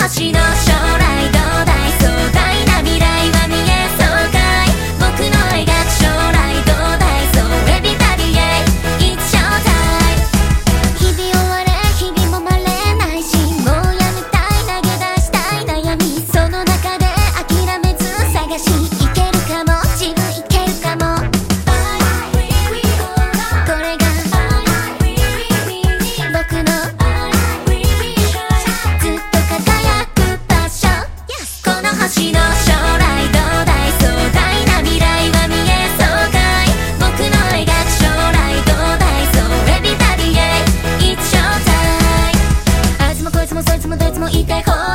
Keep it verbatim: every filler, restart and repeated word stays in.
星の将来どうだい、壮大な未来は見えそうかい、僕の描く将来どうだい、そうエビバディへ It's showtime。 日々終われ日々もまれないし、もうやめたい投げ出したい悩み、その中で諦めず探し、いけるかも自分いけるかも、これが僕のずっと輝く場所、この星の将来どうだい、壮大な未来は見えそうかい、僕の描く将来どうだい、そうエビバディへ It's showtime。 あいつもこいつもそいつもどいつも言いたい放